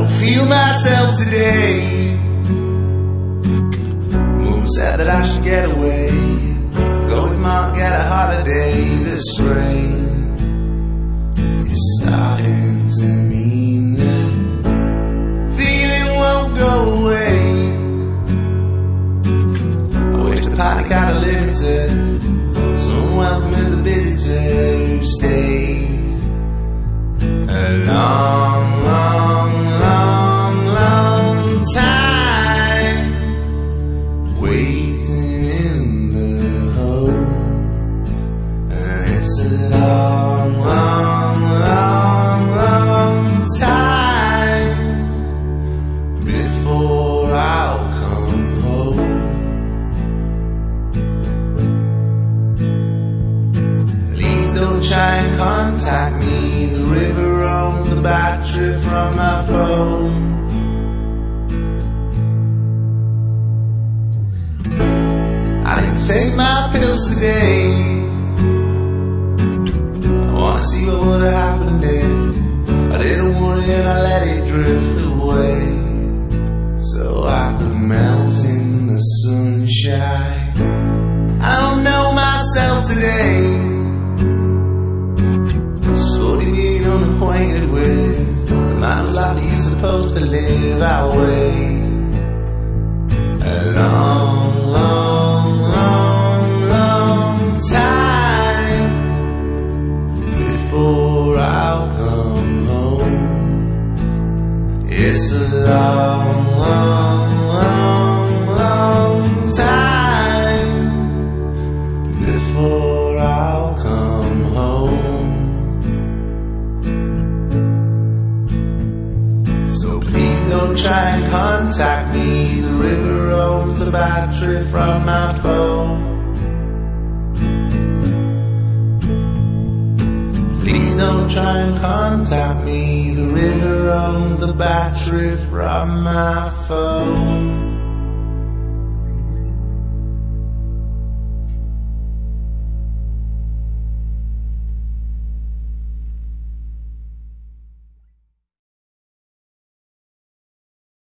don't feel myself today. Moon said that I should get away, go with Mom, get a holiday. This rain is starting to mean that feeling won't go away. I wish the panic had a limited, some welcome as a visitor who stays a long, long, long, long time waiting in the home. And it's a long, long, long, long time before I'll come home. Please don't try and contact me. The river roams the battery from my phone. I didn't take my pills today. I wanna see what would've happened if I didn't worry and I let it drift away, so I could melt in the sunshine. I don't know myself today, slowly being unacquainted with the man's life that you're supposed to live our way. A long, long, long, long time before I'll come home. It's a long, long, long, long time before I'll come home. So please don't try and contact me. The river roams the battery from my phone. Please don't try and contact me. The river roams the battery from my phone.